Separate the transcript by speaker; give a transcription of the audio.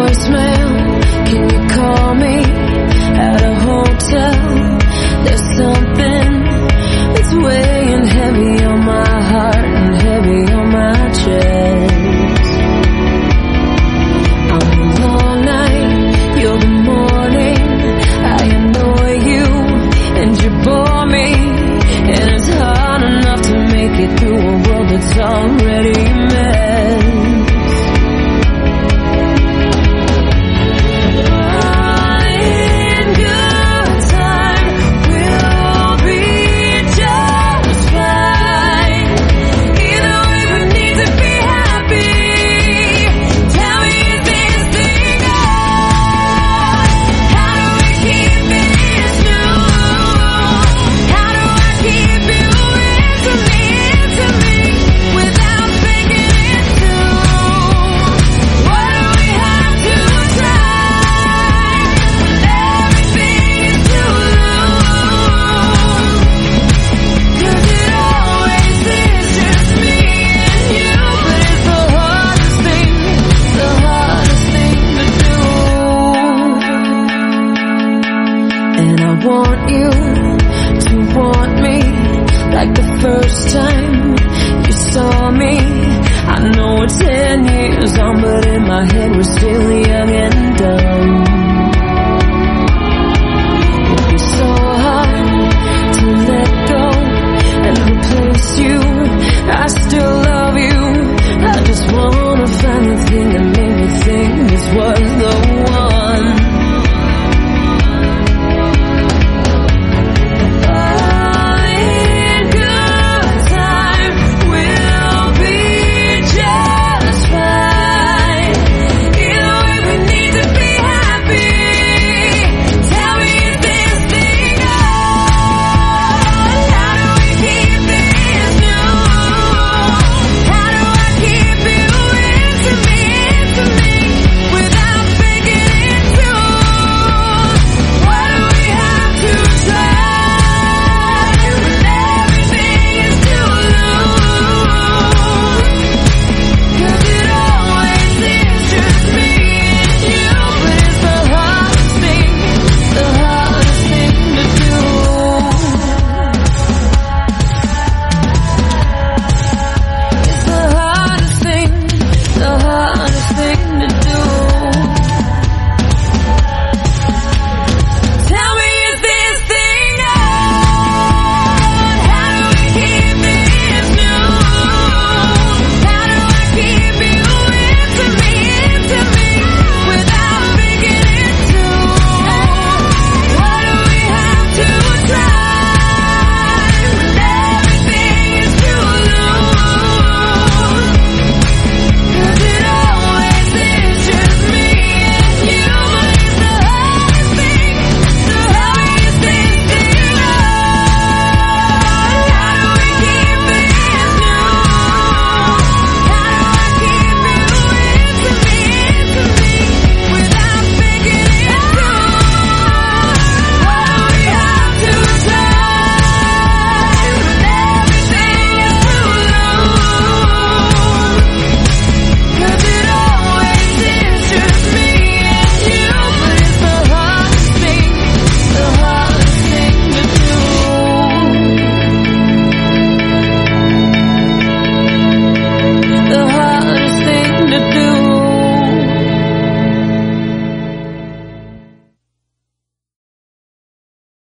Speaker 1: voicemail. Can you call me at a hotel? There's something that's weighing heavy on my heart and heavy on my chest. I'm the long night, you're the morning. I annoy you and you bore me, and it's hard enough to make it through a world that's already a mess. First time you saw me, I know it's 10 years on, but in my head we're still young and dumb. It'd be so hard to let go and replace you. I